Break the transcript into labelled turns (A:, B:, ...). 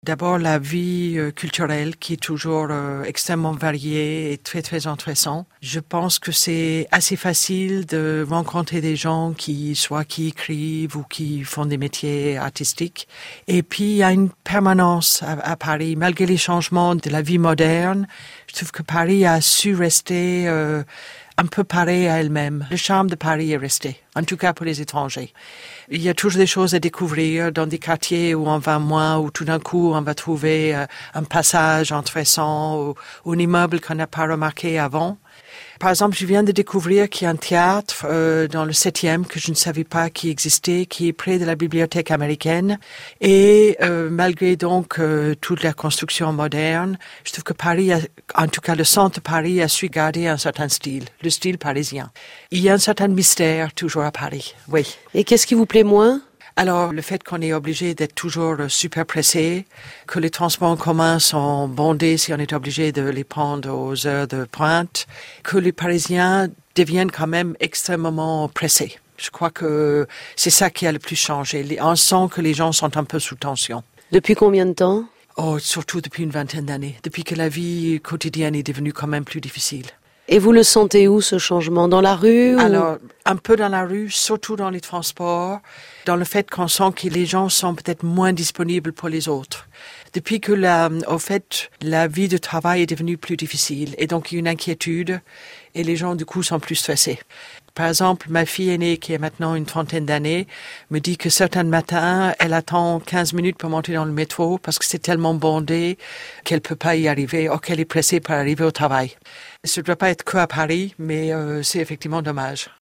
A: D'abord, la vie culturelle qui est toujours extrêmement variée et très, très intéressante. Je pense que c'est assez facile de rencontrer des gens qui écrivent ou qui font des métiers artistiques. Et puis, il y a une permanence à Paris. Malgré les changements de la vie moderne, je trouve que Paris a su rester un peu pareil à elle-même. Le charme de Paris est resté, en tout cas pour les étrangers. Il y a toujours des choses à découvrir dans des quartiers où on va moins, où tout d'un coup on va trouver un passage intéressant ou un immeuble qu'on n'a pas remarqué avant. Par exemple, je viens de découvrir qu'il y a un théâtre dans le 7e que je ne savais pas qui existait, qui est près de la bibliothèque américaine. Et malgré donc toute la construction moderne, je trouve que Paris, en tout cas le centre de Paris, a su garder un certain style, le style parisien. Il y a un certain mystère toujours à Paris, oui.
B: Et qu'est-ce qui vous plaît moins ?
A: Alors, le fait qu'on est obligé d'être toujours super pressé, que les transports en commun sont bondés si on est obligé de les prendre aux heures de pointe, que les Parisiens deviennent quand même extrêmement pressés. Je crois que c'est ça qui a le plus changé. On sent que les gens sont un peu sous tension.
B: Depuis combien de temps ?
A: Oh, surtout depuis une vingtaine d'années. Depuis que la vie quotidienne est devenue quand même plus difficile.
B: Et vous le sentez où, ce changement ? Dans la rue ?
A: Alors, un peu dans la rue, surtout dans les transports, dans le fait qu'on sent que les gens sont peut-être moins disponibles pour les autres. Depuis que la vie de travail est devenue plus difficile et donc il y a une inquiétude et les gens du coup sont plus stressés. Par exemple, ma fille aînée, qui a maintenant une trentaine d'années, me dit que certains matins, elle attend 15 minutes pour monter dans le métro parce que c'est tellement bondé qu'elle peut pas y arriver ou qu'elle est pressée pour arriver au travail. Ce ne doit pas être que à Paris, mais c'est effectivement dommage.